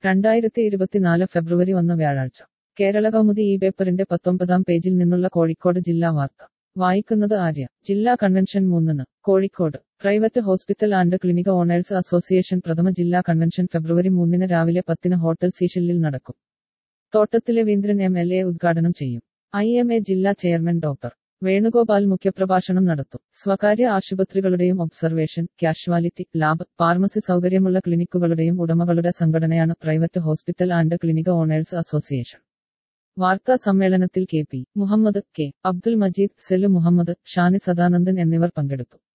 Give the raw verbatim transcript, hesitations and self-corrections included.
രണ്ടായിരത്തി ഇരുപത്തിനാല് ഫെബ്രുവരി ഒന്ന് വ്യാഴാഴ്ച കേരള കൗമുദി ഈ പേപ്പറിന്റെ പത്തൊമ്പതാം പേജിൽ നിന്നുള്ള കോഴിക്കോട് ജില്ലാ വാർത്ത വായിക്കുന്നത് ആര്യ. ജില്ലാ കൺവെൻഷൻ മൂന്നിന് Kozhikode. Private hospital and clinic owners association പ്രഥമ ജില്ലാ കൺവെൻഷൻ ഫെബ്രുവരി മൂന്നിന് രാവിലെ പത്തിന് ഹോട്ടൽ സീഷെല്ലിൽ നടക്കും. തോട്ടത്തിലെ രവീന്ദ്രൻ എം എൽ എ ഉദ്ഘാടനം ചെയ്യും. ഐ എം എ ജില്ലാ ചെയർമാൻ ഡോക്ടർ വേണുഗോപാൽ മുഖ്യപ്രഭാഷണം നടത്തും. സ്വകാര്യ ആശുപത്രികളുടെയും ഒബ്സർവേഷൻ, കാഷ്വാലിറ്റി, ലാബ്, ഫാർമസി സൗകര്യമുള്ള ക്ലിനിക്കുകളുടെയും ഉടമകളുടെ സംഘടനയാണ് private hospital and clinic owners association. വാർത്താ സമ്മേളനത്തിൽ K P Muhammad, K Abdul Majeed, Selu Muhammad, Shani Sadanandan എന്നിവർ പങ്കെടുത്തു.